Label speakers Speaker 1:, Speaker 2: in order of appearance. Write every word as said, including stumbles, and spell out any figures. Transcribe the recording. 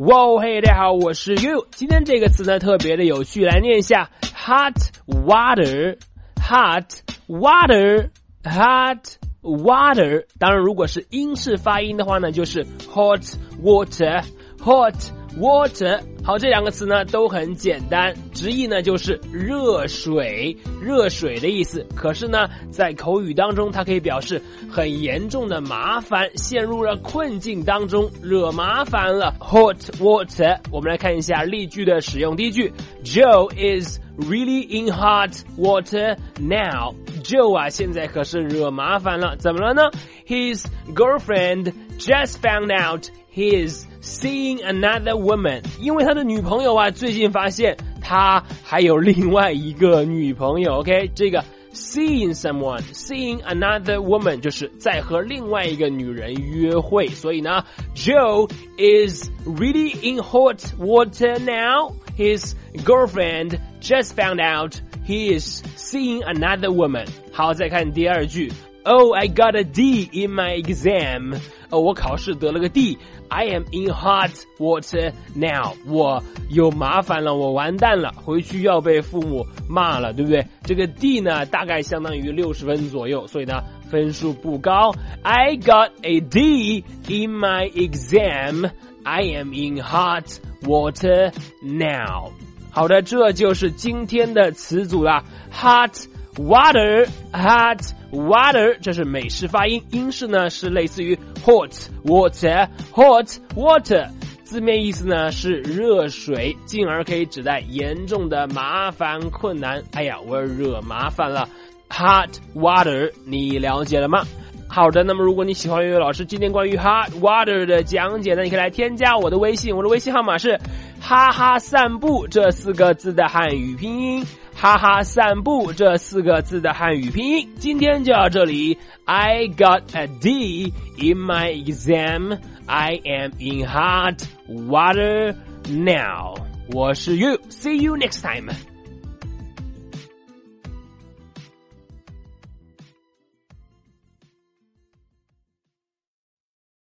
Speaker 1: 哇嘿，大家好，我是 You。今天这个词呢特别的有趣，来念一下 hot water hot water hot water。当然如果是英式发音的话呢，就是 hot water hot water。好，这两个词呢都很简单，直译呢就是热水，热水的意思。可是呢在口语当中它可以表示很严重的麻烦，陷入了困境当中，惹麻烦了。 hot water。 我们来看一下例句的使用。第一句 Joe is really in hot water now。 Joe 啊现在可是惹麻烦了，怎么了呢？ His girlfriend just found out he is seeing another woman。 因为他的女朋友啊最近发现他还有另外一个女朋友。 OK， 这个 seeing someone seeing another woman 就是在和另外一个女人约会。所以呢 Joe is really in hot water now. His girlfriend just found out he is seeing another woman。 好，再看第二句 Oh, I got a D in my exam。 哦，我考试得了个 D。 I am in hot water now。 我有麻烦了，我完蛋了，回去要被父母骂了，对不对？这个 D 呢大概相当于六十分左右，所以呢分数不高。 I got a D in my exam. I am in hot water now。 好的，这就是今天的词组啦。 Hot water hot water， 这是美式发音，英式呢是类似于 hot water hot water。 字面意思呢是热水，进而可以指代严重的麻烦困难。哎呀，我惹麻烦了。 hot water， 你了解了吗？好的，那么如果你喜欢岳岳老师今天关于 hot water 的讲解呢，你可以来添加我的微信，我的微信号码是哈哈散步这四个字的汉语拼音，哈哈散步这四个字的汉语拼音。今天就到这里。 I got a D in my exam. I am in hot water now. 我是 You. See you next time.